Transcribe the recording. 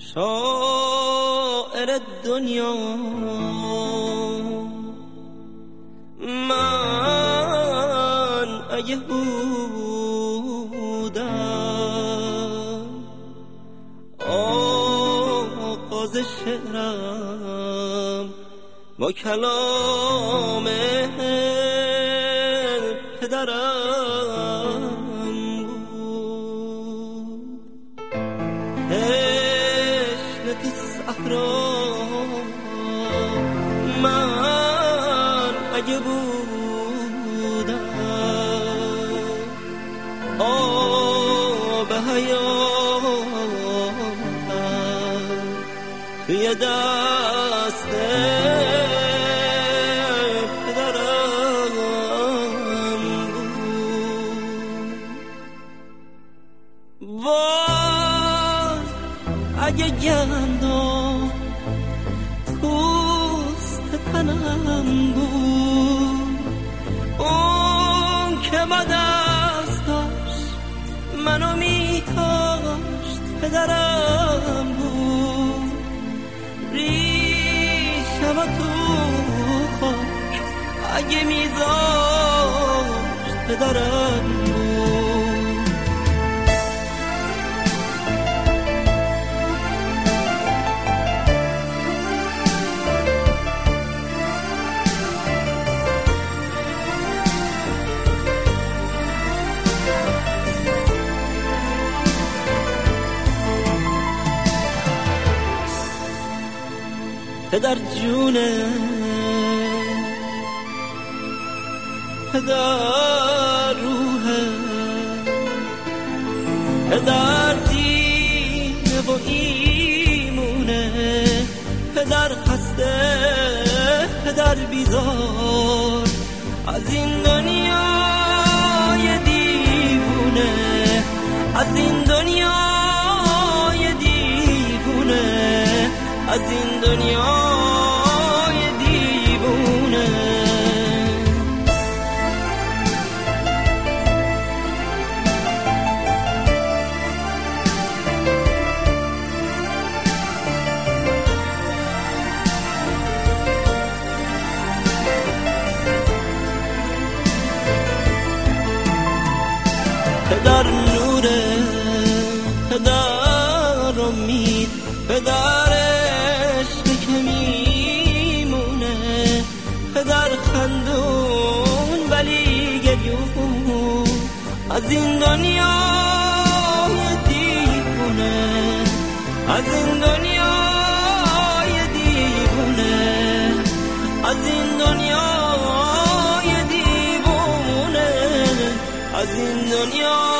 شاعر دنیا من اگه بودم آغاز شعرم با کلام پدرم بود. تشنه تو صحرا من اگه بودم آب حیاتم توی دست پدرم بود. وای اگه گندم پوست تنم بود، اون که با دست داشت منو میکاشت پدرم بود. ریشم تو خاک اگه میذاشت پدرم بود. پدر جونه پدر روحه پدر دینه و ایمونه پدر خسته پدر بیزار از این دنیای دیوونه از این دنیای دیوونه از این دنیای دیوونه. پدر نوره پدر امید پدر پدر خندون ولی گریون از این دنیای دیوونه از این دنیای دیوونه از این دنیای دیوونه از این دنیا